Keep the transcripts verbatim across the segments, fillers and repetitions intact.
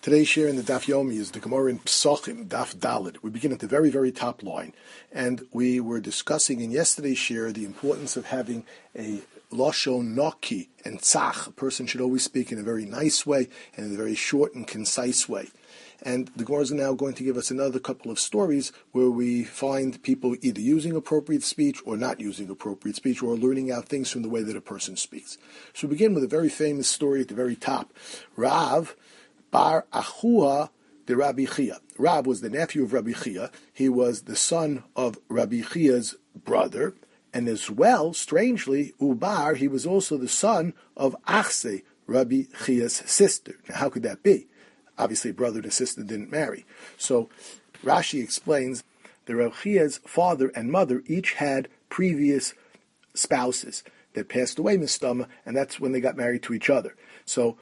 Today's share in the Daf Yomi is the Gemara in Psachim, Daf Dalet. We begin at the very, very top line. And we were discussing in yesterday's share the importance of having a Lashon Naki and Tzach. A person should always speak in a very nice way and in a very short and concise way. And the Gemara is now going to give us another couple of stories where we find people either using appropriate speech or not using appropriate speech, or learning out things from the way that a person speaks. So we begin with a very famous story at the very top. Rav Bar Achua de Rabbi Chia. Rav was the nephew of Rabbi Chia. He was the son of Rabbi Chia's brother, and as well, strangely, Ubar, he was also the son of Achse, Rabbi Chia's sister. Now, how could that be? Obviously, brother and sister didn't marry. So Rashi explains that Rabbi Chia's father and mother each had previous spouses that passed away, Mistama, and that's when they got married to each other. So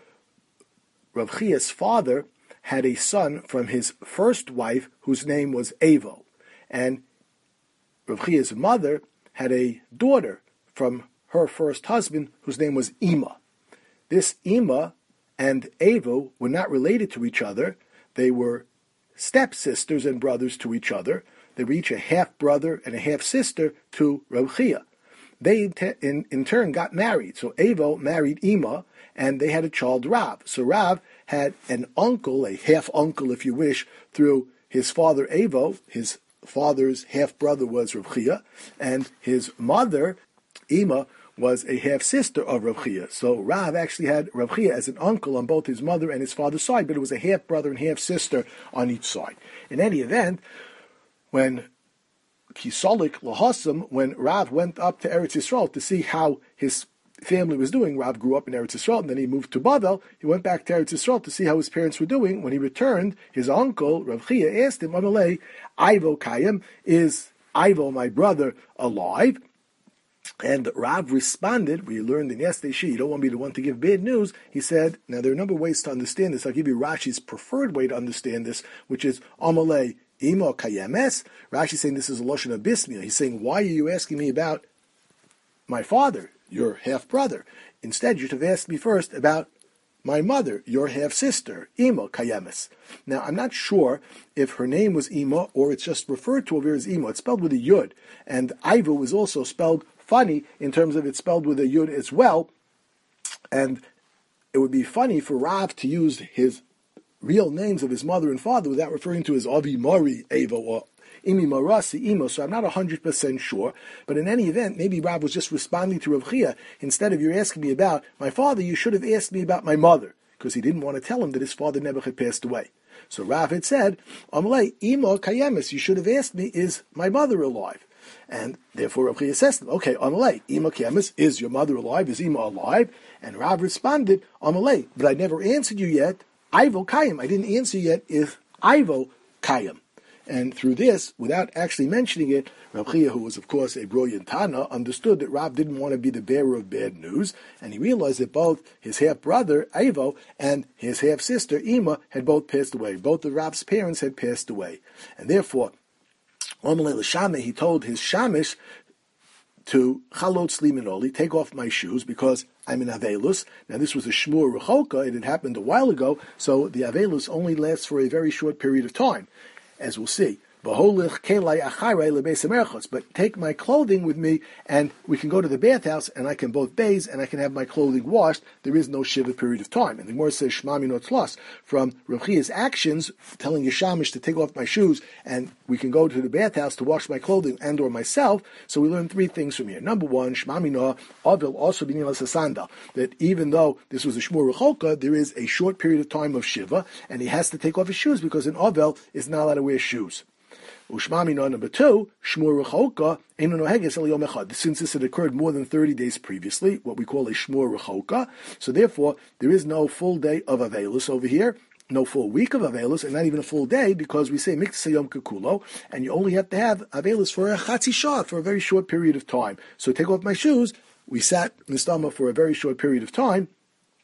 Rav Chia's father had a son from his first wife whose name was Avo, and Rav Chia's mother had a daughter from her first husband whose name was Ima. This Ima and Avo were not related to each other. They were stepsisters and brothers to each other. They were each a half-brother and a half-sister to Rav Chia. They, in, in turn, got married. So Avo married Ima, and they had a child, Rav. So Rav had an uncle, a half-uncle, if you wish, through his father, Avo. His father's half-brother was Rav Chia, and his mother, Ima, was a half-sister of Rav Chia. So Rav actually had Rav Chia as an uncle on both his mother and his father's side, but it was a half-brother and half-sister on each side. In any event, when Kisolik Lahasam, when Rav went up to Eretz Yisrael to see how his family was doing, Rav grew up in Eretz Yisrael, and then he moved to Bavel. He went back to Eretz Yisrael to see how his parents were doing. When he returned, his uncle, Rav Chia, asked him, Amalei, Ivo Kayim, is Ivo, my brother, alive? And Rav responded, we learned in yesterday's shir, you don't want me the one to give bad news. He said, now there are a number of ways to understand this. I'll give you Rashi's preferred way to understand this, which is Amalei Imo Kayemes. Rashi is saying this is a Lashon of Bismillah. He's saying, why are you asking me about my father, your half-brother? Instead, you should have asked me first about my mother, your half-sister, Imo Kayemes. Now, I'm not sure if her name was Imo or it's just referred to over here as Imo. It's spelled with a Yud. And Ivo is also spelled funny in terms of it's spelled with a Yud as well. And it would be funny for Rav to use his real names of his mother and father without referring to his Avi Mari Ava or Imi Marasi Imo, so I'm not one hundred percent sure. But in any event, maybe Rav was just responding to Rav Chia. Instead of you asking me about my father, you should have asked me about my mother, because he didn't want to tell him that his father never had passed away. So Rav had said, Amalei, Imo Kayemis, you should have asked me, is my mother alive? And therefore Rav Chia says to him, okay, Amalei, Imo Kayemis, is your mother alive? Is Imo alive? And Rav responded, Amalei, but I never answered you yet. Ivo Kayim. I didn't answer yet if Ivo Kayim. And through this, without actually mentioning it, Rav Chia, who was of course a brilliant Tana, understood that Rav didn't want to be the bearer of bad news, and he realized that both his half-brother, Ivo, and his half-sister, Ima, had both passed away. Both of Rav's parents had passed away. And therefore, Omelei L'Shameh, he told his Shamish to Chalot Sliminoli, take off my shoes, because I'm in Avelus. Now this was a Shmur Rechoka, it had happened a while ago, so the Avelus only lasts for a very short period of time, as we'll see. But take my clothing with me, and we can go to the bathhouse, and I can both bathe, and I can have my clothing washed. There is no shiva period of time. And the Gemara says, Shmami no tlos, from Rav Chia's actions, telling Yeshamish to take off my shoes, and we can go to the bathhouse to wash my clothing and or myself. So we learn three things from here. Number one, Shmami no avil also b'nilas hasanda, that even though this was a shmur rechoka, there is a short period of time of shiva, and he has to take off his shoes, because an avil is not allowed to wear shoes. Ushmamina number two, Shmur Rechoka, Eino Noheges El Yom Echad. Since this had occurred more than thirty days previously, what we call a Shmur Rechoka, so therefore there is no full day of Avelus over here, no full week of Avelus, and not even a full day, because we say Miktseh Yom Kekulo, and you only have to have Avelus for a Chatzi Shah, for a very short period of time. So take off my shoes. We sat Nistama for a very short period of time,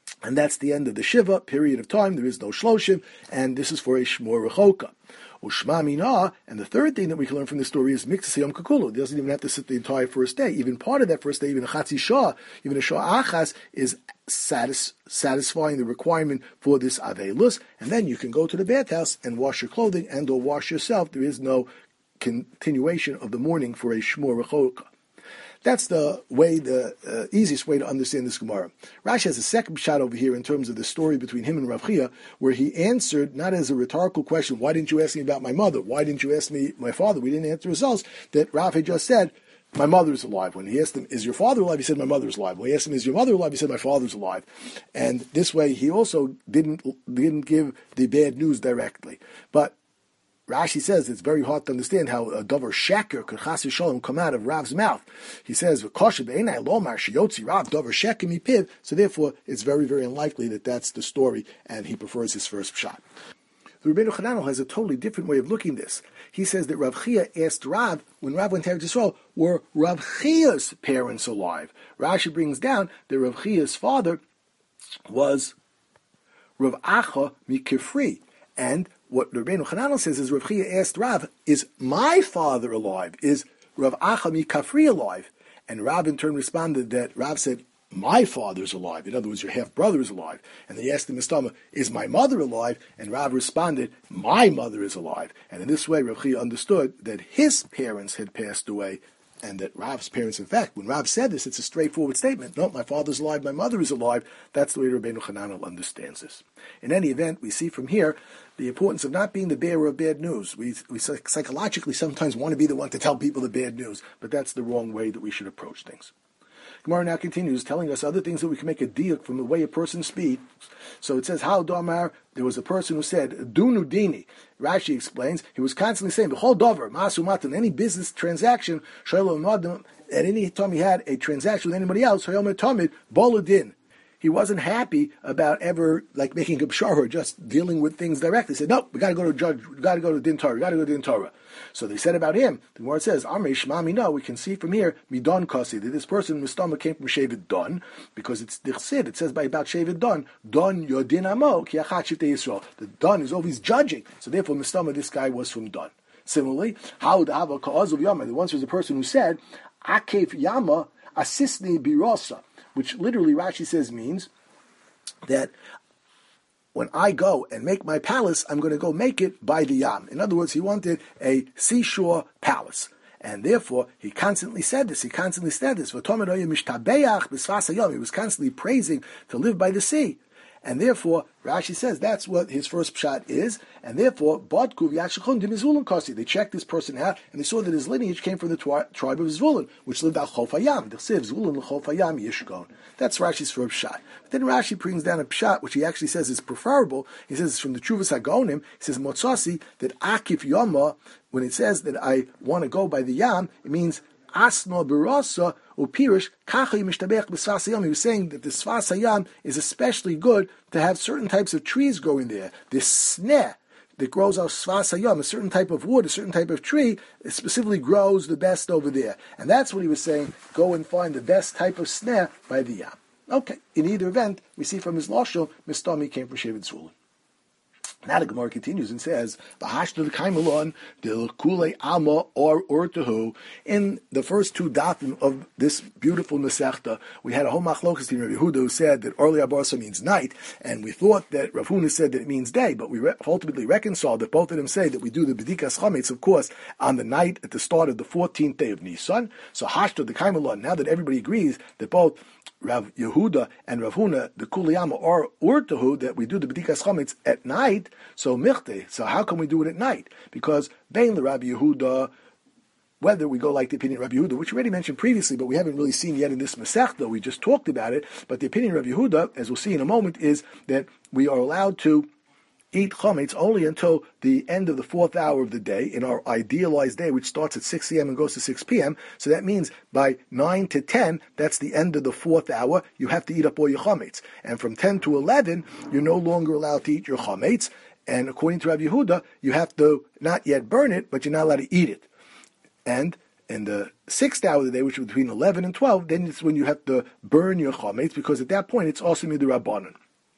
And that's the end of the Shiva, period of time. There is no Shloshim, and this is for a Shmor Rechoka. Ushma Mina, and the third thing that we can learn from this story is Miktas Yom Kakulu. It doesn't even have to sit the entire first day. Even part of that first day, even a Chatzi Shah, even a Shah Achas, is satis- satisfying the requirement for this Aveilus, and then you can go to the bathhouse and wash your clothing and or wash yourself. There is no continuation of the morning for a Shmor Rechoka. That's the way, the uh, easiest way to understand this Gemara. Rashi has a second shot over here in terms of the story between him and Rav Chia, where he answered, not as a rhetorical question, why didn't you ask me about my mother? Why didn't you ask me my father? We didn't answer results, that Rav had just said, my mother is alive. When he asked him, is your father alive? He said, my mother is alive. When he asked him, is your mother alive? He said, my father's alive. And this way, he also didn't, didn't give the bad news directly. But Rashi says it's very hard to understand how a davar sheker could chas v'shalom come out of Rav's mouth. He says, "V'kosher be'enai lomar sheyotzi Rav davar sheker mipiv." So therefore, it's very, very unlikely that that's the story, and he prefers his first shot. The Rebbeinu Chananel has a totally different way of looking at this. He says that Rav Chia asked Rav, when Rav went to Eretz Yisrael, were Rav Chia's parents alive? Rashi brings down that Rav Chia's father was Rav Acha Mikifri, and what the Rebbeinu Chananel says is Rav Chia asked Rav, is my father alive? Is Rav Acha Mikafri alive? And Rav in turn responded that Rav said, my father's alive. In other words, your half-brother is alive. And they asked the Mistama, is my mother alive? And Rav responded, my mother is alive. And in this way, Rav Chia understood that his parents had passed away, and that Rav's parents, in fact, when Rav said this, it's a straightforward statement. No, my father's alive, my mother is alive. That's the way Rabbeinu Chananel understands this. In any event, we see from here the importance of not being the bearer of bad news. We, we psychologically sometimes want to be the one to tell people the bad news, but that's the wrong way that we should approach things. Gemara now continues, telling us other things that we can make a diuk from the way a person speaks. So it says, how Damar, there was a person who said, Dunu Dini. Rashi explains, he was constantly saying, B'chol Dover, Masu Matan, any business transaction, at any time he had a transaction with anybody else, Tamid, Boludin. He wasn't happy about ever like making a pshara or just dealing with things directly. He said, no, we got to go to a judge, we got to go to Din Torah, we got to go to Din Torah. So they said about him, the word says, Amrei Shmami, no, we can see from here, Midon Kasi, that this person, Mistama, came from Shevet Don, because it's Dichsid, it says by about Shevet Don, Don Yodin Amo, Ki Achat Shivtei Yisrael. The Don is always judging, so therefore Mistama, this guy was from Don. Similarly, how the Hava Ka'azuv Yama, there once was a person who said, Akef Yama, Asisni Birosa, which literally Rashi says means that when I go and make my palace, I'm going to go make it by the Yam. In other words, he wanted a seashore palace. And therefore, he constantly said this, he constantly said this. He was constantly praising to live by the sea. And therefore, Rashi says that's what his first pshat is, and therefore, they checked this person out, and they saw that his lineage came from the twi- tribe of Zvulun, which lived al Chof Hayam. That's Rashi's first pshat. But then Rashi brings down a pshat, which he actually says is preferable. He says it's from the Chuvas Hagonim. He says, Motzasi, that Akif Yama, when it says that I want to go by the Yam, it means Asno Barasa Upirish Kacha Mishtabech B'Sfas Hayam. He was saying that the Sfas Hayam is especially good to have certain types of trees growing there. This sneh that grows out Sfas Hayam, a certain type of wood, a certain type of tree, it specifically grows the best over there. And that's what he was saying, go and find the best type of sneh by the Yam. Okay, in either event, we see from his Lashon, Mistami came from Shevet Zvulun. Now the Gemara continues and says, "V'hashta kaimelon del kule alma or urtahu." In the first two datim of this beautiful Masechta, we had a whole machlokas in Rabbi Yehuda who said that Orli Abarsa means night, and we thought that Rav Huna said that it means day, but we re- ultimately reconciled that both of them say that we do the B'dikas Chametz, of course, on the night at the start of the fourteenth day of Nisan. So Hashta the kaimelon. Now that everybody agrees that both Rav Yehuda and Rav Huna, the Kuliyama, are urtahu, that we do the B'dikas Chametz at night. So michte. So how can we do it at night? Because bein the Rabbi Yehuda, whether we go like the opinion of Rabbi Yehuda, which we already mentioned previously, but we haven't really seen yet in this Masechta, we just talked about it. But the opinion of Rabbi Yehuda, as we'll see in a moment, is that we are allowed to eat chametz only until the end of the fourth hour of the day, in our idealized day, which starts at six a.m. and goes to six p.m. So that means by nine to ten, that's the end of the fourth hour, you have to eat up all your chametz. And from ten to eleven, you're no longer allowed to eat your chametz. And according to Rabbi Yehuda, you have to not yet burn it, but you're not allowed to eat it. And in the sixth hour of the day, which is between eleven and twelve, then it's when you have to burn your chametz, because at that point it's also midrabanan.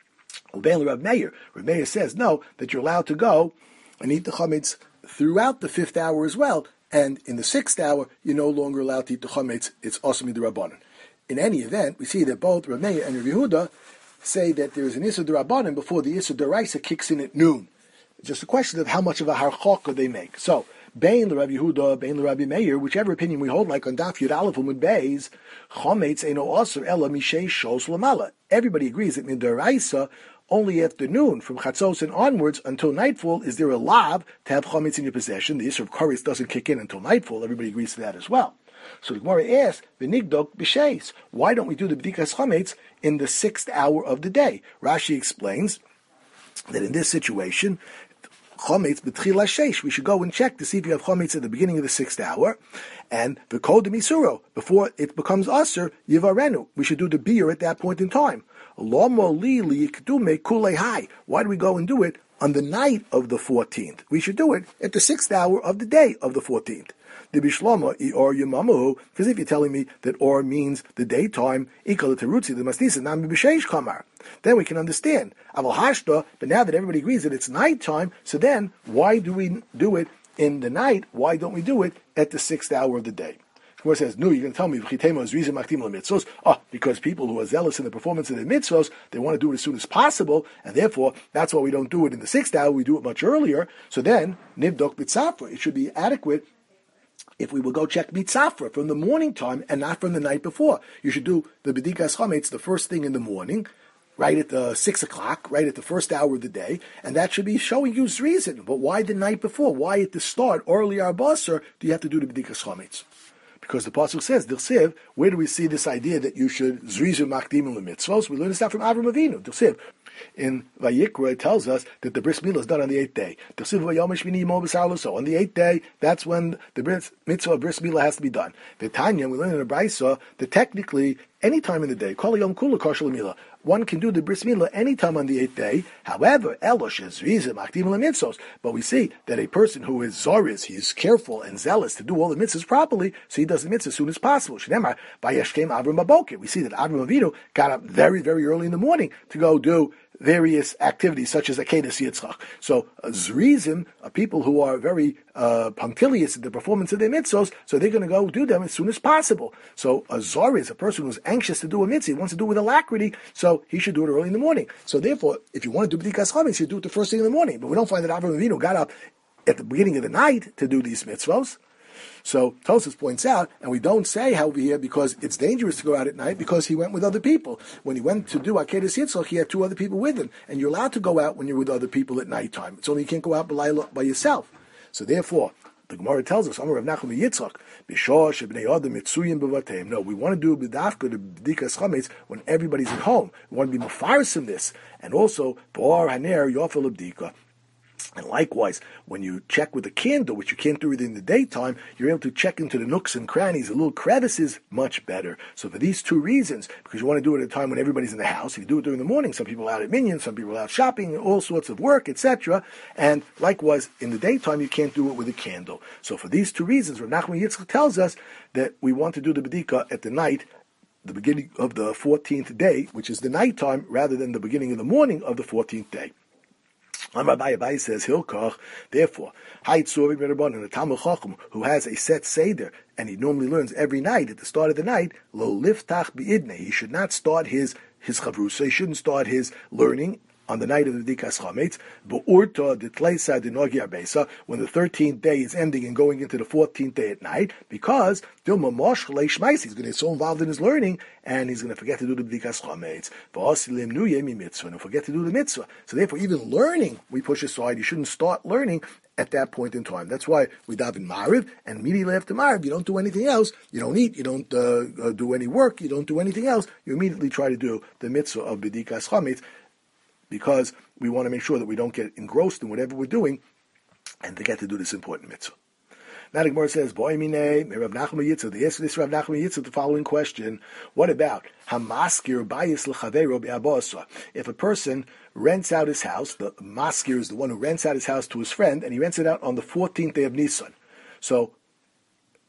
Ubein Rav Meir, Rav Meir says no, that you're allowed to go and eat the chametz throughout the fifth hour as well, and in the sixth hour you're no longer allowed to eat the chametz. It's also midrabanan. In any event, we see that both Rav Meir and Rav Yehuda say that there is an Issur D'Rabbanan before the Issur D'Oraisa kicks in at noon. It's just a question of how much of a harchaka they make. So, Bein Rav Yehuda, Bein Rabbi Meir, whichever opinion we hold, like on Daf Yud Aleph Amud Beis, Chometz Eino Osir Ela Mishei Shos Lamala. Everybody agrees that Midoraisa, only afternoon, from Chatzos and onwards until nightfall, is there a lav to have chometz in your possession. The Issur of Koris doesn't kick in until nightfall. Everybody agrees to that as well. So the Gemara asks, "V'nigdok b'sheis." Why don't we do the b'dikas chometz in the sixth hour of the day? Rashi explains that in this situation, chometz b'tchila sheish, we should go and check to see if you have chometz at the beginning of the sixth hour, and v'kodem isuro, before it becomes aser yivarenu, we should do the beer at that point in time. Lomo li liyikdume kulei hai. Why do we go and do it on the night of the fourteenth? We should do it at the sixth hour of the day of the fourteenth. The bishlama or yamamu, because if you're telling me that or means the daytime, ikal terutzi the mastisa nami b'sheish kamar, then we can understand. Aval hashta, but now that everybody agrees that it's nighttime, so then why do we do it in the night? Why don't we do it at the sixth hour of the day? Gemara says, no, you're going to tell me v'chitema is reason makdim mitzvos. Oh, because people who are zealous in the performance of their mitzvos, they want to do it as soon as possible, and therefore that's why we don't do it in the sixth hour. We do it much earlier. So then nivdok b'tzafra, it should be adequate if we will go check mitzafra from the morning time and not from the night before. You should do the b'dikas chometz the first thing in the morning, right at the six o'clock, right at the first hour of the day, and that should be showing you reason. But why the night before? Why at the start, early arbasar, do you have to do the b'dikas chometz? Because the pasuk says, Dilsiv, where do we see this idea that you should zrizu makdimim lemitzvos? We learn this out from Avram Avinu. Dilsiv. In Vayikra, it tells us that the bris milah is done on the eighth day. So on the eighth day, that's when the bris, mitzvah of bris milah has to be done. The Tanya, we learn in the Brisa that technically any time in the day, kol yom kula kashal milah, one can do the bris milah any time on the eighth day. However, elosh is zriza makdim lemitzvos. But we see that a person who is zoriz, he's careful and zealous to do all the mitzvahs properly, so he does the mitzvah as soon as possible. Shnemar vayeshkem Avram baboker. We see that Avram Avinu got up very, very early in the morning to go do various activities such as Akedas Yitzchak. So uh, Zrizim are people who are very uh, punctilious in the performance of their mitzvahs, so they're going to go do them as soon as possible. So a Zor is a person who's anxious to do a mitzvah, he wants to do it with alacrity, so he should do it early in the morning. So therefore, if you want to do B'dikas Chometz, you do it the first thing in the morning. But we don't find that Avram Avinu got up at the beginning of the night to do these mitzvahs. So Tosfos points out, and we don't say how over here because it's dangerous to go out at night because he went with other people. When he went to do Akedas Yitzchak, he had two other people with him, and you're allowed to go out when you're with other people at nighttime. It's only you can't go out by yourself. So therefore, the Gemara tells us, Amar Rav Nachman Yitzchak, B'shor shebnei adam mitzuyim bevateim. No, we want to do b'dafka the b'dikas chometz when everybody's at home. We want to be mefaris in this, and also b'or haner yofel b'dika. And likewise, when you check with a candle, which you can't do within the daytime, you're able to check into the nooks and crannies, the little crevices, much better. So for these two reasons, because you want to do it at a time when everybody's in the house, if you do it during the morning, some people are out at Minyan, some people are out shopping, all sorts of work, et cetera. And likewise, in the daytime, you can't do it with a candle. So for these two reasons, Rav Nachman Yitzchak tells us that we want to do the B'dika at the night, the beginning of the fourteenth day, which is the nighttime, rather than the beginning of the morning of the fourteenth day. Rabbi Abai says, Hilkach, therefore, Haitzuri Merabon, a Talmud Chacham who has a set Seder, and he normally learns every night, at the start of the night, Lo Liftach Bi'idne, he should not start his, his Chavrusa, he shouldn't start his learning on the night of the B'dikas Chometz, B'urta D'tleisa D'nogi Arbesa, when the thirteenth day is ending and going into the fourteenth day at night, because Dilma Mosh Chalei Shmais, he's going to get so involved in his learning, and he's going to forget to do the B'dikas Chometz. V'asilim Nu Yemi Mitzvah, and he'll forget to do the mitzvah. So therefore, even learning, we push aside. You shouldn't start learning at that point in time. That's why we daven Mariv, and immediately after Mariv, you don't do anything else. You don't eat, you don't uh, uh, do any work, you don't do anything else. You immediately try to do the mitzvah of B'dikas Chometz, because we want to make sure that we don't get engrossed in whatever we're doing and to get to do this important mitzvah. Now the Gemara says, Boy Minei, Rav Nachman Yitzchak, the answer to this Rav Nachman Yitzchak, the following question, what about Hamaskir Bayis L'Chaveiro B'Abasa? If a person rents out his house, the maskir is the one who rents out his house to his friend, and he rents it out on the fourteenth day of Nisan. So,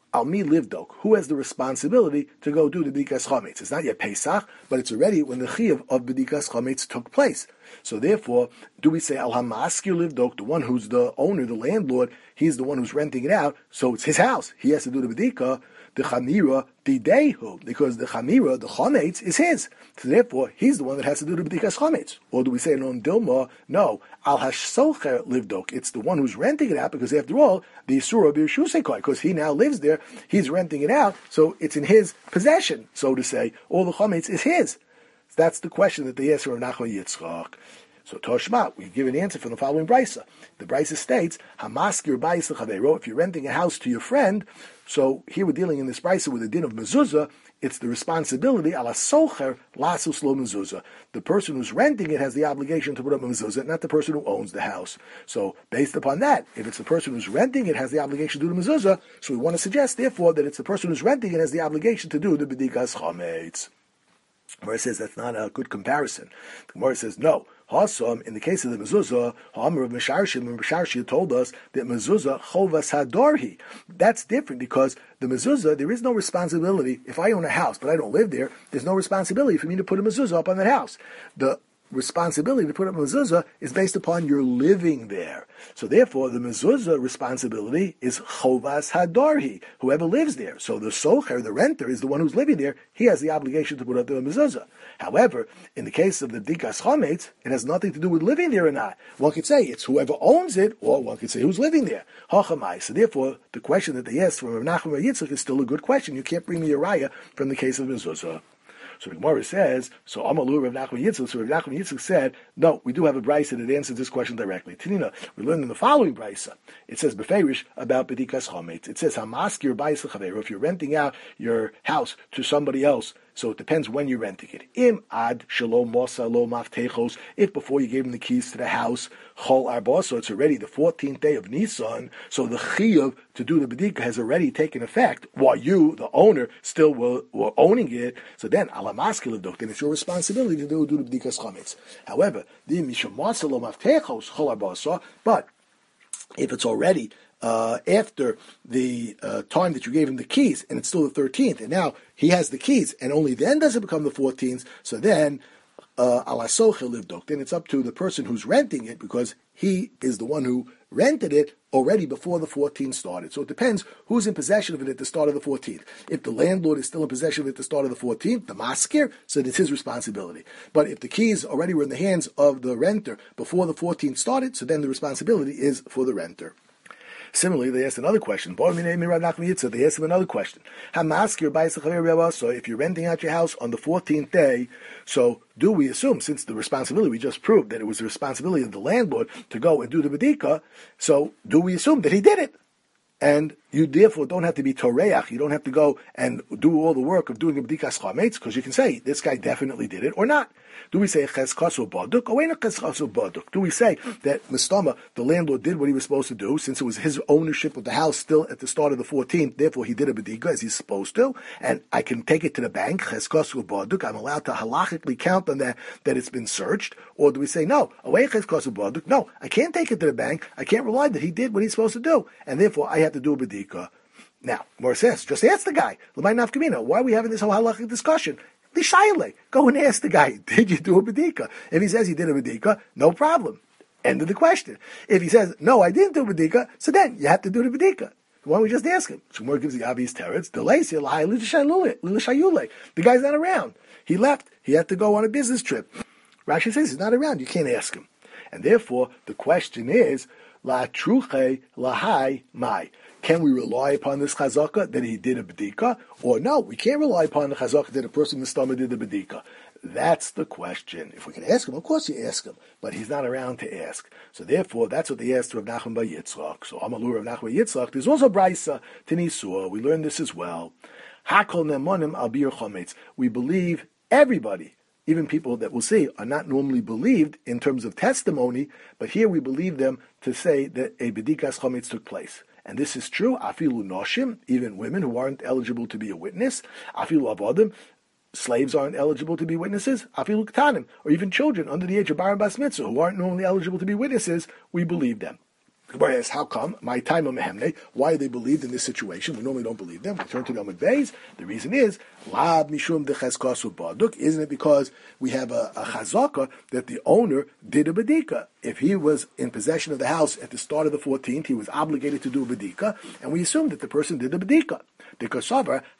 Al mi livdok, who has the responsibility to go do the b'dikas chametz? It's not yet Pesach, but it's already when the chiyuv of b'dikas chametz took place. So therefore, do we say al hamaskir livdok, the one who's the owner, the landlord, he's the one who's renting it out, so it's his house. He has to do the b'dika, the chamira, the dehu, because the chamira, the chametz, is his. So therefore, he's the one that has to do the b'dikas chametz. Or do we say non dilma? No, al hashsocher livdok. It's the one who's renting it out, because after all, the isura b'yishusekoi, because he now lives there, he's renting it out, so it's in his possession, so to say. All the chametz is his. So that's the question that they asked Rav Nachman Yitzchak. So Toshma, we give an answer from the following brisa. The brisa states, Hamaskir bayis l'chavero, if you're renting a house to your friend, so here we're dealing in this brisa with the din of mezuzah, it's the responsibility, ala socher lasus lo mezuzah. The person who's renting it has the obligation to put up a mezuzah, not the person who owns the house. So based upon that, if it's the person who's renting it has the obligation to do the mezuzah, so we want to suggest, therefore, that it's the person who's renting it has the obligation to do the b'dikas chametz. The Gemara says that's not a good comparison. The Gemara says no. Hasam, in the case of the mezuzah, Ha'amar of Mesharshim, and Mesharshim told us that mezuzah chovas hadarhi. That's different because the mezuzah, there is no responsibility. If I own a house but I don't live there, there's no responsibility for me to put a mezuzah up on that house. The responsibility to put up mezuzah is based upon your living there. So therefore, the mezuzah responsibility is chovas hadarhi, whoever lives there. So the socher, the renter, is the one who's living there. He has the obligation to put up the mezuzah. However, in the case of the b'dikas chametz, it has nothing to do with living there or not. One could say it's whoever owns it, or one could say who's living there. Hachamai. So therefore, the question that they asked from Rav Nachman Yitzchak is still a good question. You can't bring me a raya from the case of mezuzah. So the Gemara says, so Amalu Rav Nachman Yitzchak, so Rav Nachman Yitzchak said, no, we do have a brisa that answers this question directly. Tanina, we learned in the following brisa, it says beferish about b'dikas chametz. It says hamaskir bayis l'chaveiro. If you're renting out your house to somebody else, so it depends when you're renting it. Im ad shalom mosa lo maftechos. If before you gave him the keys to the house, chol arba, so it's already the fourteenth day of Nisan, so the chiyuv to do the b'dika has already taken effect, while you, the owner, still were, were owning it. So then, ala maskil l'dok, then it's your responsibility to do, do the b'dikas chametz. However, the mishum mosa lo maftechos chol arba, but if it's already Uh, after the uh, time that you gave him the keys, and it's still the thirteenth, and now he has the keys, and only then does it become the fourteenth, so then, ala socha livdok, then it's up to the person who's renting it, because he is the one who rented it already before the fourteenth started. So it depends who's in possession of it at the start of the fourteenth. If the landlord is still in possession of it at the start of the fourteenth, the maskir, so it's his responsibility. But if the keys already were in the hands of the renter before the fourteenth started, so then the responsibility is for the renter. Similarly, they asked another question. They asked him another question. So if you're renting out your house on the fourteenth day, so do we assume, since the responsibility, we just proved that it was the responsibility of the landlord to go and do the b'dika, so do we assume that he did it? And you therefore don't have to be toreach, you don't have to go and do all the work of doing a b'dikas chametz, because you can say, this guy definitely did it, or not. Do we say cheskasu baduk, or ain't cheskasu baduk? Do we say that Mistama, the landlord, did what he was supposed to do, since it was his ownership of the house still at the start of the fourteenth, therefore he did a b'dika as he's supposed to, and I can take it to the bank, cheskasu baduk, I'm allowed to halachically count on that, that it's been searched, or do we say, no, away cheskasu baduk, no, I can't take it to the bank, I can't rely that he did what he's supposed to do, and therefore I have to do a b'dika. Now, Mor says, just ask the guy, l'may nafkamina, why are we having this whole halachic discussion? L'shayle, go and ask the guy, did you do a b'dika? If he says he did a b'dika, no problem. End of the question. If he says, no, I didn't do a b'dika, so then you have to do the b'dika. Why don't we just ask him? So Mor gives the obvious teretz, the guy's not around. He left. He had to go on a business trip. Rashi says he's not around. You can't ask him. And therefore, the question is, la truche lahai mai. Can we rely upon this chazaka that he did a b'dika? Or no, we can't rely upon the chazaka that a person in the stomach did the b'dika. That's the question. If we can ask him, of course you ask him. But he's not around to ask. So therefore, that's what they asked Rav Nachman bar Yitzchak. So Amalur Rav Nachman bar Yitzchak. There's also Braisa, Tinisua. We learned this as well. Hakol nemonim al bir chometz. We believe everybody, even people that we'll see are not normally believed in terms of testimony, but here we believe them to say that a b'dikas chometz took place. And this is true, afilu noshim, even women who aren't eligible to be a witness, afilu avodim, slaves aren't eligible to be witnesses, afilu ktanim, or even children under the age of bar and bas mitzvah who aren't normally eligible to be witnesses, we believe them. Gemara asks, how come? My time of mehemne. Why are they believed in this situation? We normally don't believe them. We turn to them with Beis. The reason is, lab mishum dechezkasu baduk. Isn't it because we have a, a chazaka that the owner did a bedika? If he was in possession of the house at the start of the fourteenth, he was obligated to do a bedika, and we assume that the person did the bedika. Because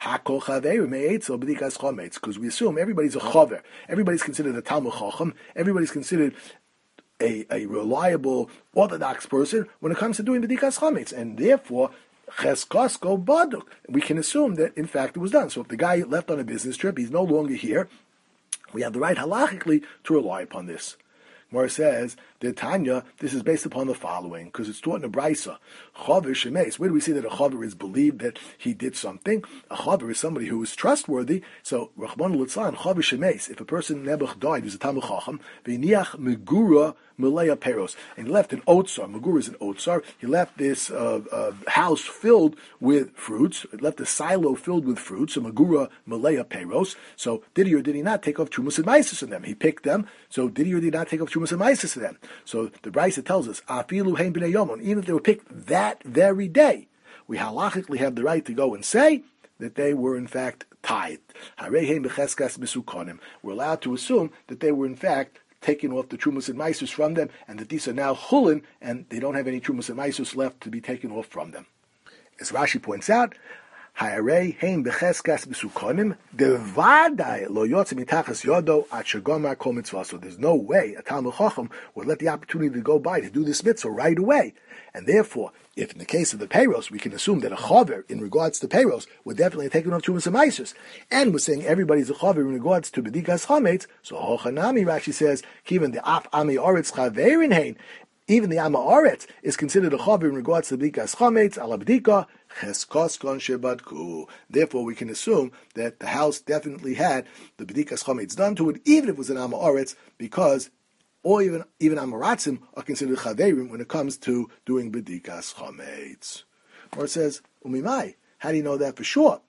we assume everybody's a chaver. Everybody's considered a Talmud Chacham. Everybody's considered A, a reliable Orthodox person when it comes to doing B'dikas Chametz, and therefore Cheskasko Baduk. We can assume that in fact it was done. So if the guy left on a business trip, he's no longer here, we have the right halachically to rely upon this. Gemara says that Tanya, this is based upon the following, because it's taught in the Brisa. Chaver shemeis. Where do we see that a chaver is believed that he did something? A chaver is somebody who is trustworthy. So Rachmana litzlan, chaver shemeis. If a person Nebuch died, who's a Talmud Chacham, v'niach megura Malaya Peros, and he left an otsar. Megura is an otsar. He left this uh, uh, house filled with fruits. He left a silo filled with fruits. So Megura Malaya Peros. So did he or did he not take off Trumas and Maisis in them? He picked them. So did he or did he not take off Trumas and Maisis in them? So the Brisa tells us, Afilu Hein B'nei Yomon, even if they were picked that very day, we halachically have the right to go and say that they were in fact tithed. We're allowed to assume that they were in fact taking off the Trumas and Maisus from them, and that these are now chulin, and they don't have any Trumas and Maisus left to be taken off from them. As Rashi points out, Hayarei hein becheskas b'sukonim devadai lo yotze mitachas yodo at shegomar kol mitzvah. So there's no way a Talmud Chacham would let the opportunity to go by to do this mitzvah right away. And therefore, if in the case of the Peiros, we can assume that a chaver, in regards to Peiros, would definitely have taken off Trumas and Maisus, and we're saying everybody's a chaver in regards to B'dikas Chametz, so Hochanami Rashi says, even the Af Ami Oretz Chaverin Hein, even the Ama Oretz is considered a chaver in regards to B'dikas Chametz, ala B'dika, Cheskos Kon Shebadku. Therefore, we can assume that the house definitely had the B'dikas Chametz done to it, even if it was an Ama Oretz, because or even even Amaratzim are considered Chaverim when it comes to doing B'dikas Chametz. Or it says, Umimai, how do you know that for sure?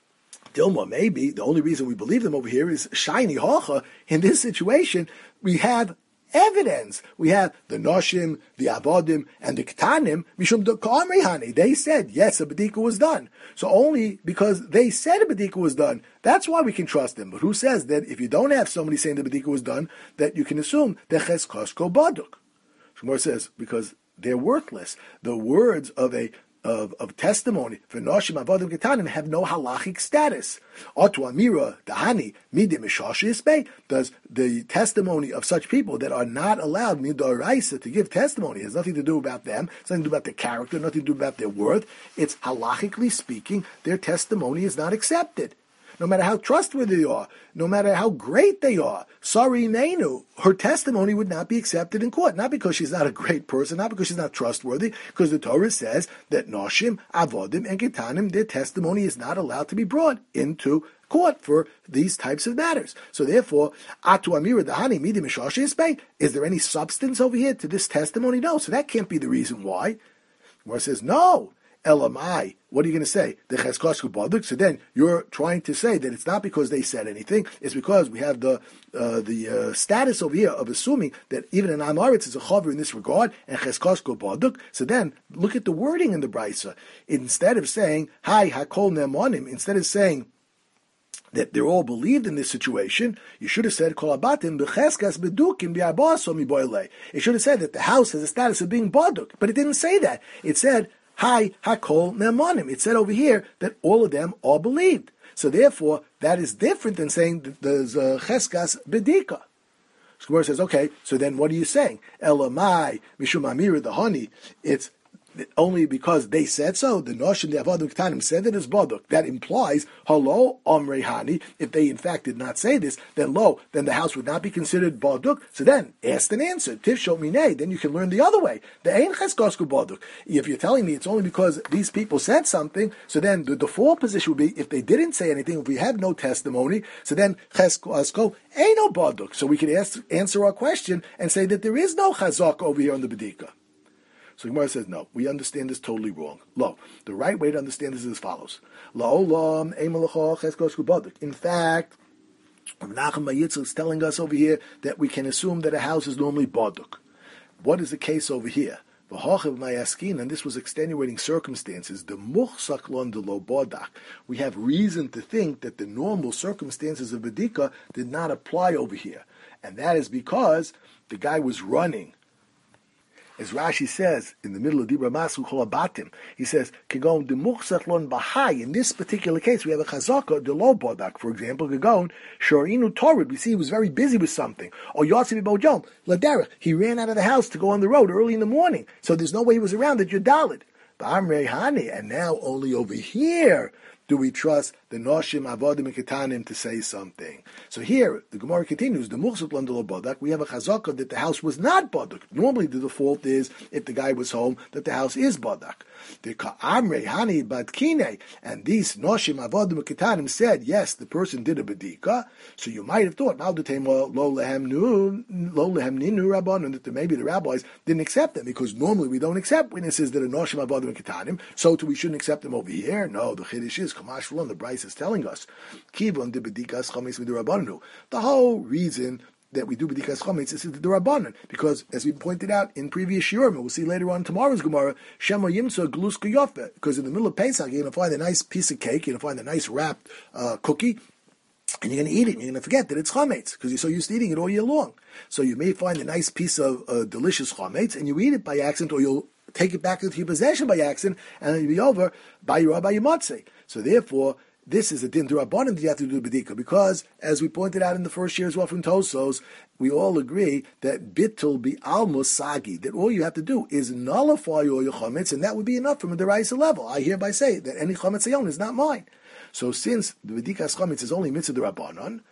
Dilma, maybe, the only reason we believe them over here is shiny hocha. In this situation, we have evidence. We have the Noshim, the Avodim, and the Ketanim, Mishum Hani. They said, yes, a B'dika was done. So only because they said a B'dika was done, that's why we can trust them. But who says that if you don't have somebody saying the B'dika was done, that you can assume that Ches Kosko Baduk? Shmor says, because they're worthless. The words of a Of, of testimony for Noshim Avodim Ketanim have no halachic status. Otu Amira Dahani Midim Mishashis Bay. Does the testimony of such people that are not allowed Midoraisa to give testimony, it has nothing to do about them, it's nothing to do about their character, nothing to do about their worth. It's halachically speaking, their testimony is not accepted. No matter how trustworthy they are, no matter how great they are, sorry Meinu, her testimony would not be accepted in court. Not because she's not a great person, not because she's not trustworthy, because the Torah says that Noshim, Avodim, and Ketanim, their testimony is not allowed to be brought into court for these types of matters. So therefore, Atu Amira Dahani Midi Mishashi Isbay, is there any substance over here to this testimony? No. So that can't be the reason why. Where it says, no. Elamai, what are you going to say? The Cheskosku Baduk. So then you're trying to say that it's not because they said anything, it's because we have the uh, the uh, status over here of assuming that even an Amaritz is a chaver in this regard, and Cheskosku Baduk. So then look at the wording in the Brisa. Instead of saying, Hi, Hakol Nemonim, instead of saying that they're all believed in this situation, you should have said, Kol Abatim b'cheskas bedukim bi'abaso miboyle. It should have said that the house has a status of being Baduk, but it didn't say that. It said, Hi, Hakol Ne'emanim. It said over here that all of them are believed. So therefore, that is different than saying that there's a Cheskas Bedika. So Gemara says, okay, so then what are you saying? Elamai, Mishum Amira, the honey, it's only because they said so. The Noshim, the Avodim Ketanim said that it's Baduk. That implies, hello, Omrei Hani. If they in fact did not say this, then lo, then the house would not be considered Baduk. So then, asked and answered. Tiv Shol Minei. Then you can learn the other way. The Ein Cheskosku Baduk. If you're telling me it's only because these people said something, so then the default position would be, if they didn't say anything, if we have no testimony, so then Cheskosko ain't no Baduk. So we can ask, answer our question and say that there is no Chazak over here on the Bedika. So Gemara says, no, we understand this totally wrong. Lo, the right way to understand this is as follows. In fact, Menachem Yitzchak is telling us over here that we can assume that a house is normally baduk. What is the case over here? And this was extenuating circumstances. The muchsaklon de lo bodak. We have reason to think that the normal circumstances of bedika did not apply over here, and that is because the guy was running. As Rashi says in the middle of Dibra Masu Cholabatim, he says, "Kegon de muchsaklon bahai." In this particular case, we have a chazaka de lo bodak. For example, Kegon shorinu torid. We see he was very busy with something. Or Yosef Bojom laderech. He ran out of the house to go on the road early in the morning, so there's no way he was around at Yudalid. Ba'amrei hani, and now only over here do we trust the Noshim Avodim and Ketanim to say something. So here, the Gemara continues, the Muchsut Landolo Bodak, we have a chazaka that the house was not Bodak. Normally the default is, if the guy was home, that the house is Bodak. The Ka'amrei Hani Badkine, and these Noshim Avodim and Ketanim said, yes, the person did a Bedika, so you might have thought, Lo Lehem Ninu Rabbanon, that maybe the rabbis didn't accept them, because normally we don't accept witnesses that are Noshim Avodim and Ketanim, so we shouldn't accept them over here. No, the Chiddush is, Kamash V'lon, the Bryce is telling us, Kivon de Bedikas Chametz with the Rabbanu. The whole reason that we do Bedikas Chametz is the Rabbanan, because as we pointed out in previous Shiurim, we'll see later on tomorrow's Gemara, Shema Yimsa Glus Kuyofet, because in the middle of Pesach you're going to find a nice piece of cake, you're going to find a nice wrapped uh, cookie, and you're going to eat it, and you're going to forget that it's chametz, because you're so used to eating it all year long. So you may find a nice piece of uh, delicious chametz, and you eat it by accident, or you'll take it back into your possession by accident, and it'll be over by your by your matzeh. So therefore, this is a din d'Rabbanan that you have to do bedika, because, as we pointed out in the first year as well from Tosos, we all agree that bittul be almos sagi, that all you have to do is nullify all your chametz, and that would be enough from a deraisa level. I hereby say that any chametz I own is not mine. So since the bedikas chametz is only mitzvah d'Rabbanan,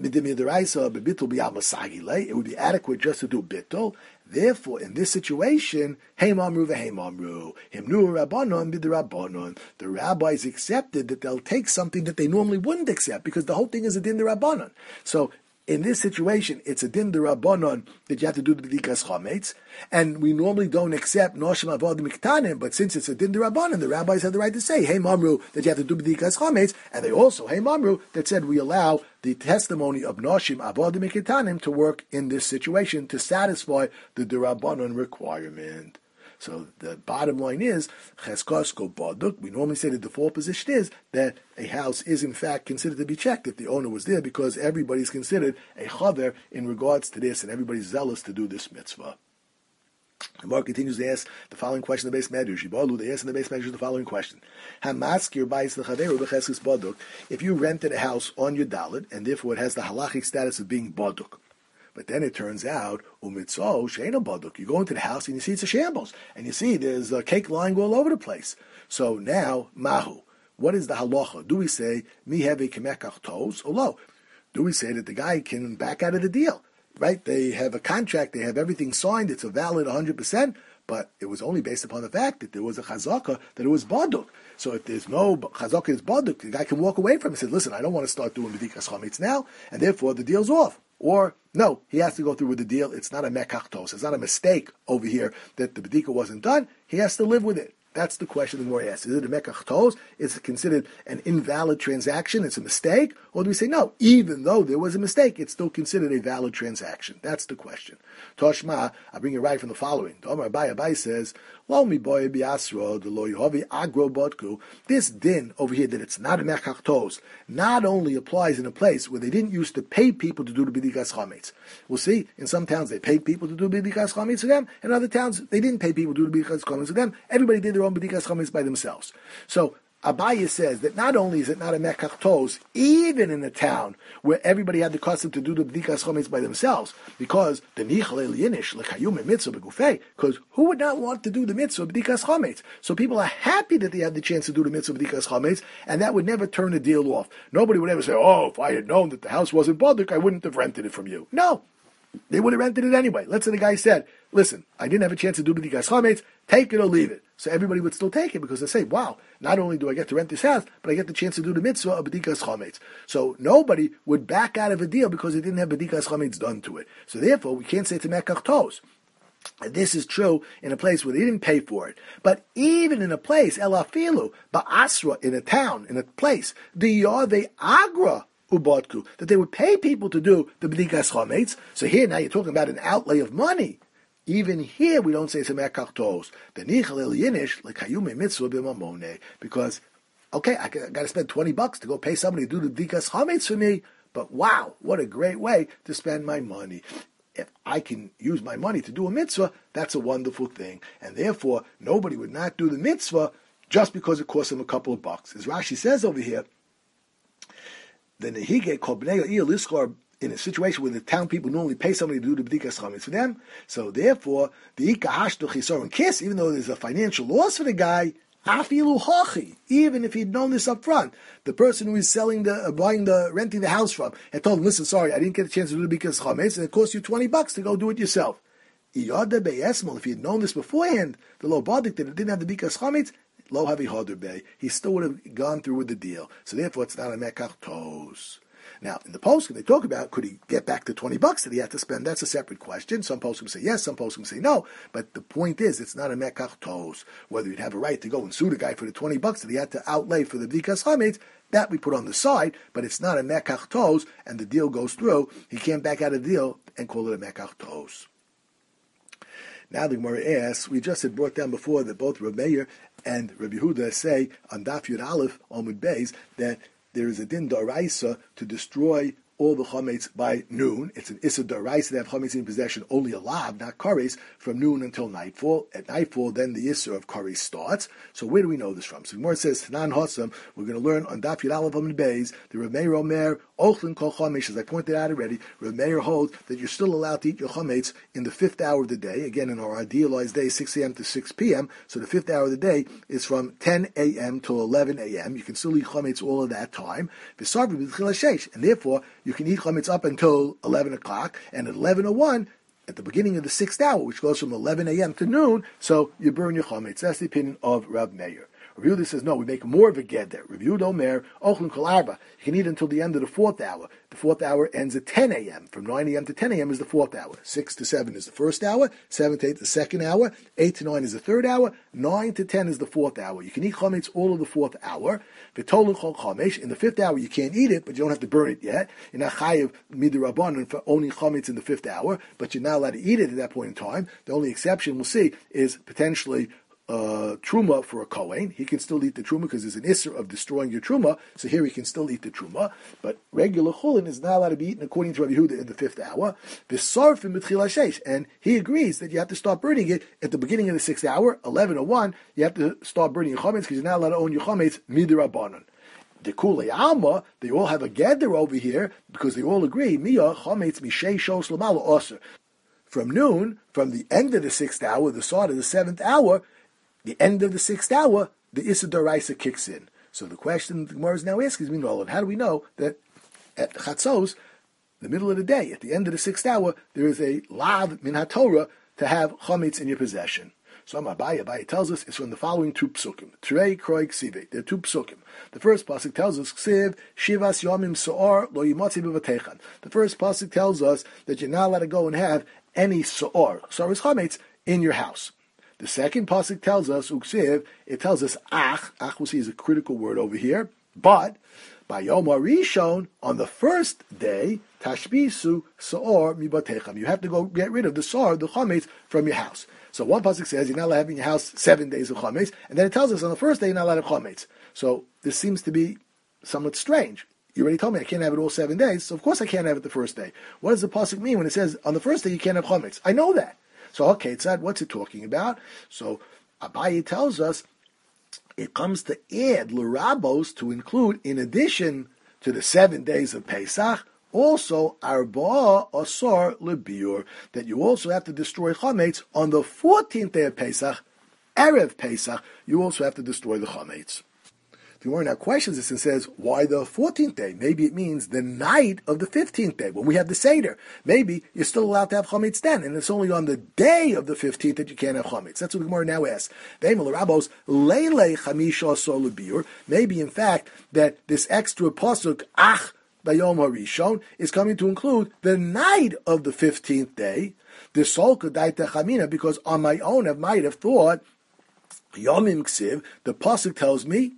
it would be adequate just to do bittul. Therefore, in this situation, heimamru v'heimamru, himnu rabbanon b'derabbanon. The rabbis accepted that they'll take something that they normally wouldn't accept, because the whole thing is a din d'Rabbanon. So in this situation, it's a din d'Rabbanon that you have to do the bedikas chametz, and we normally don't accept noshim avodim miktanim, but since it's a din d'Rabbanon, the rabbis have the right to say, hey mamru, that you have to do bedikas chametz, and they also, hey mamru, that said we allow the testimony of noshim avodim miktanim to work in this situation to satisfy the d'Rabbanon requirement. So the bottom line is, cheskosko baduk. We normally say the default position is that a house is in fact considered to be checked if the owner was there, because everybody's considered a chaver in regards to this, and everybody's zealous to do this mitzvah. The Gemara continues to ask the following question in the base medrash. They ask in the base medrash the following question: Hamaskir ba'is lechaveru b'cheskes baduk. If you rented a house on your dalit, and therefore it has the halachic status of being baduk, but then it turns out, umitzo she'ena baduk. You go into the house and you see it's a shambles, and you see there's a cake lying all over the place. So now, mahu, what is the halacha? Do we say mi have a kemekach tos or lo? Do we say that the guy can back out of the deal? Right? They have a contract, they have everything signed, it's a valid one hundred percent, but it was only based upon the fact that there was a chazaka that it was baduk. So if there's no chazaka is baduk, the guy can walk away from it and say, listen, I don't want to start doing bedikas chametz now, and therefore the deal's off. Or, no, he has to go through with the deal. It's not a mekach tos. It's not a mistake over here that the bedika wasn't done. He has to live with it. That's the question the Gemara asks. Is it a mekach tos? Is it considered an invalid transaction? It's a mistake? Or do we say, no, even though there was a mistake, it's still considered a valid transaction? That's the question. Toshma, I bring it right from the following. Tomar Abai, Abai says, Lo mi boy biasro, de lo yehovi agro bodku. This din over here, that it's not a mekach tos, not only applies in a place where they didn't used to pay people to do the bedikas chametz. We'll see, in some towns they paid people to do bedikas chametz to them, in other towns they didn't pay people to do the bedikas chametz to them. Everybody did their own bedikas chametz by themselves. So Abaye says that not only is it not a mekach tos, even in a town where everybody had the custom to do the bedikas chametz by themselves, because the nichal eliyinish lekayum mitzvah begufei, because who would not want to do the mitzvah bedikas chametz? So people are happy that they had the chance to do the mitzvah bedikas chametz, and that would never turn the deal off. Nobody would ever say, "Oh, if I had known that the house wasn't baduk, I wouldn't have rented it from you." No. They would have rented it anyway. Let's say the guy said, listen, I didn't have a chance to do bedikas chametz, take it or leave it. So everybody would still take it, because they say, wow, not only do I get to rent this house, but I get the chance to do the mitzvah of bedikas chametz. So nobody would back out of a deal because it didn't have bedikas chametz done to it. So therefore, we can't say it's a mekach tos. And this is true in a place where they didn't pay for it. But even in a place, elafilu, ba'asra, in a town, in a place, the yarve agra, ubotku, that they would pay people to do the bedikas chametz. So here now you're talking about an outlay of money. Even here, we don't say it's a mekach tos. The nichal el yinish lekayume mitzvah b'mamone, because okay, I got to spend twenty bucks to go pay somebody to do the bdikas chametz for me. But wow, what a great way to spend my money. If I can use my money to do a mitzvah, that's a wonderful thing. And therefore, nobody would not do the mitzvah just because it costs them a couple of bucks. As Rashi says over here, the nehige kol bnei ha'ir liskor, in a situation where the town people normally pay somebody to do the bdikas chametz for them. So therefore, the ikahash duchisoron kiss, even though there's a financial loss for the guy, afilu hachi, even if he'd known this up front, the person who is selling the, uh, buying the, renting the house from, had told him, listen, sorry, I didn't get a chance to do the bdikas chametz, and it cost you twenty bucks to go do it yourself. Iyada be'esmol, if he had known this beforehand, the lo badik that it didn't have the bdikas chametz, lo havi hader be, he still would have gone through with the deal. So therefore, it's not a mekach tos. Now, in the poskim, they talk about, could he get back the twenty bucks that he had to spend? That's a separate question. Some poskim say yes, some poskim say no. But the point is, it's not a mekach tos. Whether he'd have a right to go and sue the guy for the twenty bucks that he had to outlay for the bdikas chametz, that we put on the side, but it's not a mekach tos, and the deal goes through. He can't back out of the deal and call it a mekach tos. Now the Gemara asks, we just had brought down before that both Rabbi Meir and Rabbi Yehuda say on Daf Yud Aleph, Amud Beis, that there is a din d'oraisa to destroy all the chametz by noon. It's an issa d'oraisa to have chametz in possession only alive, not kares, from noon until nightfall. At nightfall, then the issa of kares starts. So where do we know this from? So the Gemara says, Tanan Hossam, we're going to learn on Daf Yud Aleph Amud Beis, the Rabbi Meir Omer, Ochlin kol chametz, as I pointed out already, Rabbi Meir holds that you're still allowed to eat your chametz in the fifth hour of the day. Again, in our idealized day, six a.m. to six p.m. So the fifth hour of the day is from ten a.m. till eleven a.m. You can still eat chametz all of that time. And therefore, you can eat chametz up until eleven o'clock, and at eleven oh one, at the beginning of the sixth hour, which goes from eleven a.m. to noon, so you burn your chametz. That's the opinion of Rav Meir. Rav Yehuda says, no, we make more of a get there. Rav Yehuda Omer, Ochlin kol arba. You can eat until the end of the fourth hour. The fourth hour ends at ten a.m. From nine a.m. to ten a.m. is the fourth hour. six to seven is the first hour. seven to eight the second hour. eight to nine is the third hour. nine to ten is the fourth hour. You can eat chametz all of the fourth hour. V'tolin chol chametz. In the fifth hour, you can't eat it, but you don't have to burn it yet. You're not chayiv midrabanan for owning chametz in the fifth hour, but you're not allowed to eat it at that point in time. The only exception we'll see is potentially Uh, truma for a kohen. He can still eat the truma because there's an isser of destroying your truma, so here he can still eat the truma, but regular chulin is not allowed to be eaten according to Rabbi Yehuda in the fifth hour. V'sarfim b'tchil hashesh, and he agrees that you have to start burning it at the beginning of the sixth hour, eleven oh one, you have to start burning your chametz because you're not allowed to own your chametz midrabanan. The Kulei Alma, they all have a gather over here because they all agree, Mia chametz mishei shos l'mala osir. From noon, from the end of the sixth hour, the start of the seventh hour, the end of the sixth hour, the Issa D'Oraisa kicks in. So the question the Gemara is now asking is, how do we know that at Chatzos, the middle of the day, at the end of the sixth hour, there is a lav min haTorah to have chametz in your possession? So Abaye, Abaye tells us it's from the following two psukim. Trei Kroi Ksive. There are two psukim. The first pasuk tells us Ksiv Shivas Yomim Soor Lo Yimotzi B'Vatechan. The first pasuk tells us that you're not allowed to go and have any Soor, Soor is chametz, in your house. The second pasuk tells us, Uksiv, it tells us, Ach, Ach we'll see is a critical word over here, but, by Yom HaRishon, on the first day, Tashbisu Sa'or Mibatecham. You have to go get rid of the Sa'or, the Chametz, from your house. So one pasuk says, you're not allowed to have in your house seven days of Chametz, and then it tells us on the first day, you're not allowed to have Chametz. So this seems to be somewhat strange. You already told me I can't have it all seven days, so of course I can't have it the first day. What does the pasuk mean when it says, on the first day, you can't have Chametz? I know that. So, okay, Tzad, what's it talking about? So, Abaye tells us it comes to add l'rabos to include, in addition to the seven days of Pesach, also arba asar lebiur, that you also have to destroy chametz on the fourteenth day of Pesach, Erev Pesach. You also have to destroy the chametz. The Gemara now questions this and says, why the fourteenth day? Maybe it means the night of the fifteenth day, when we have the Seder. Maybe you're still allowed to have chametz then, and it's only on the day of the fifteenth that you can't have chametz. That's what the Gemara now asks. Maybe, in fact, that this extra pasuk, ach, bayom harishon, is coming to include the night of the fifteenth day, the solka daita chamina, because on my own I might have thought, yomim ksiv, the pasuk tells me,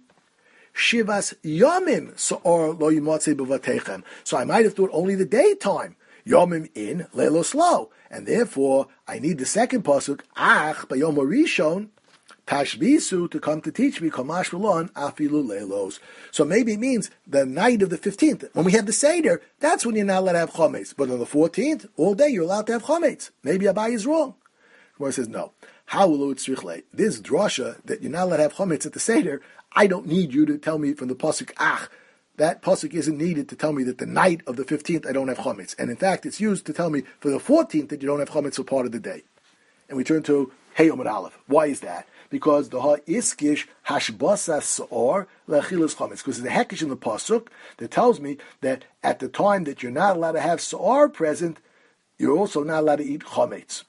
Shivas Yomim So'or Lo Yimotze B'Vatechem. So I might have thought only the daytime Yomim in, Leilos lo. And therefore, I need the second pasuk, Ach, Bayom Rishon, Tashbisu, to come to teach me, Kamash V'lon, Afilu Leilos. So maybe it means the night of the fifteenth. When we have the Seder, that's when you're not allowed to have chometz. But on the fourteenth, all day you're allowed to have chometz. Maybe Abai is wrong. Gemara says, no. How will it tzrichle? This drasha that you're not allowed to have chometz at the Seder, I don't need you to tell me from the pasuk, Ach, that pasuk isn't needed to tell me that the night of the fifteenth I don't have chometz. And in fact, it's used to tell me for the fourteenth that you don't have chometz for part of the day. And we turn to Hey Yom Aleph. Why is that? Because the ha iskish hashbasa saor lechilas chometz. Because there's a hekish in the pasuk that tells me that at the time that you're not allowed to have saor present, you're also not allowed to eat chometz.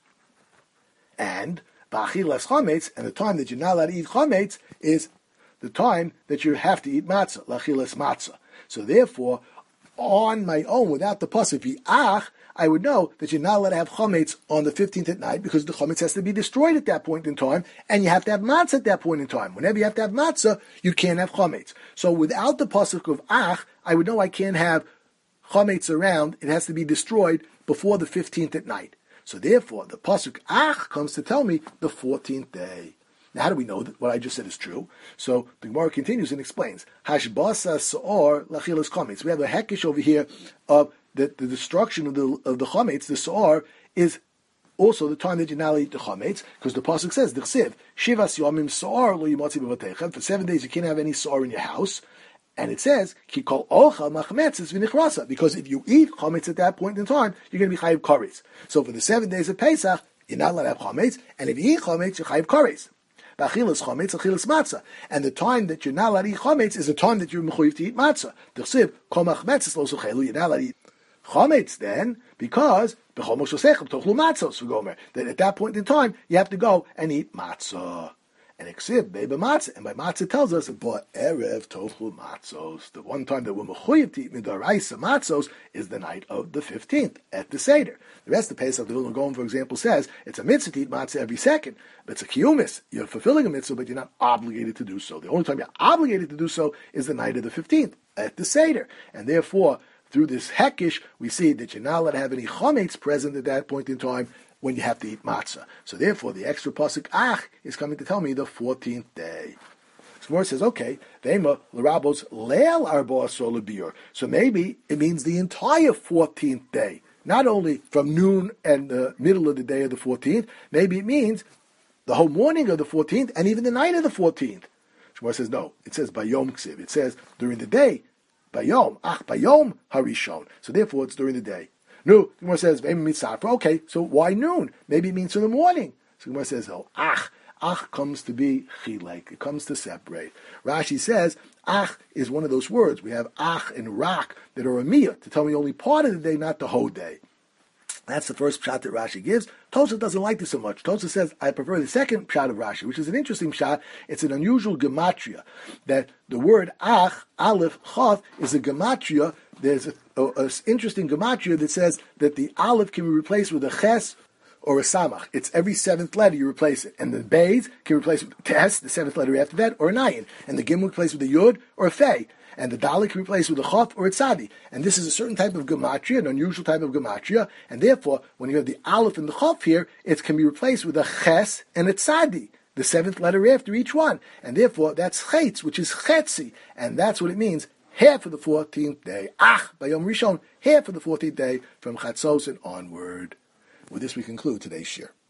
And ba'achilas chometz, and the time that you're not allowed to eat chometz is the time that you have to eat matzah, lachilas matzah. So therefore, on my own, without the pasuk v'ach, I would know that you're not allowed to have chometz on the fifteenth at night because the chometz has to be destroyed at that point in time, and you have to have matzah at that point in time. Whenever you have to have matzah, you can't have chometz. So without the pasuk of ach, I would know I can't have chometz around. It has to be destroyed before the fifteenth at night. So therefore, the pasuk ach comes to tell me the fourteenth day. Now, how do we know that what I just said is true? So the Gemara continues and explains. Hashbasa saor lachilas chometz. We have a hekish over here of that the destruction of the of the chometz, the saor, is also the time that you're not allowed to eat the chometz, because the pasuk says, "D'chsiv shivas yomim saor lo yimotzi b'vatechem." For seven days you can't have any saor in your house, and it says, "Ki kol ochel machmetzes v'nichrasa," because if you eat chometz at that point in time, you're going to be chayiv kares. So for the seven days of Pesach, you're not allowed to have chometz, and if you eat chometz, you're chayiv kares. B'achilas chometz, achilas matzah, and the time that you're not allowed to eat chometz is the time that you're mechuyev to eat matzah. D'chsiv kol machmetzes lo sochelu. You're not allowed to eat chometz then, because that at that point in time you have to go and eat matzah. And exib beba matzah, and by matzah tells us but erev tochlu matzos. The one time that we're mechuyev to eat midaraisa matzos is the night of the fifteenth at the Seder. The rest of the Pesach, the Vilna Gaon, for example, says it's a mitzvah to eat matzah every second, but it's a kiyumis. You're fulfilling a mitzvah, but you're not obligated to do so. The only time you're obligated to do so is the night of the fifteenth at the Seder, and therefore, through this hekish, we see that you're not allowed to have any chometz present at that point in time when you have to eat matzah. So therefore, the extra pasuk ach is coming to tell me the fourteenth day. So Gemara says, okay, v'ema l'rabos leil arba asor l'biur. So maybe it means the entire fourteenth day, not only from noon and the middle of the day of the fourteenth. Maybe it means the whole morning of the fourteenth and even the night of the fourteenth. Gemara says, no, it says bayom ksiv. It says during the day. Bayom, ach bayom harishon. So therefore, it's during the day. No, Gemara says mitzafra. Okay, so why noon? Maybe it means in the morning. So Gemara says, oh, ach, ach comes to be chilek. It comes to separate. Rashi says, ach is one of those words. We have ach and rak that are a miyah to tell me only part of the day, not the whole day. That's the first pshat that Rashi gives. Tosha doesn't like this so much. Tosha says, I prefer the second pshat of Rashi, which is an interesting pshat. It's an unusual gematria, that the word ach, aleph, chaf, is a gematria. There's an interesting gematria that says that the aleph can be replaced with a ches or a samach. It's every seventh letter you replace it. And the beis can replace it with tes, the seventh letter after that, or an ayin. And the gimel replaced with a yud or a fei. And the dalet can replace with a chaf or a tzadi. And this is a certain type of gematria, an unusual type of gematria. And therefore, when you have the aleph and the chaf here, it can be replaced with a ches and a tzadi, the seventh letter after each one. And therefore, that's chetz, which is chetzi. And that's what it means, half of the fourteenth day. Ach, bayom rishon, half of the fourteenth day from chatzos and onward. With this, we conclude today's shir.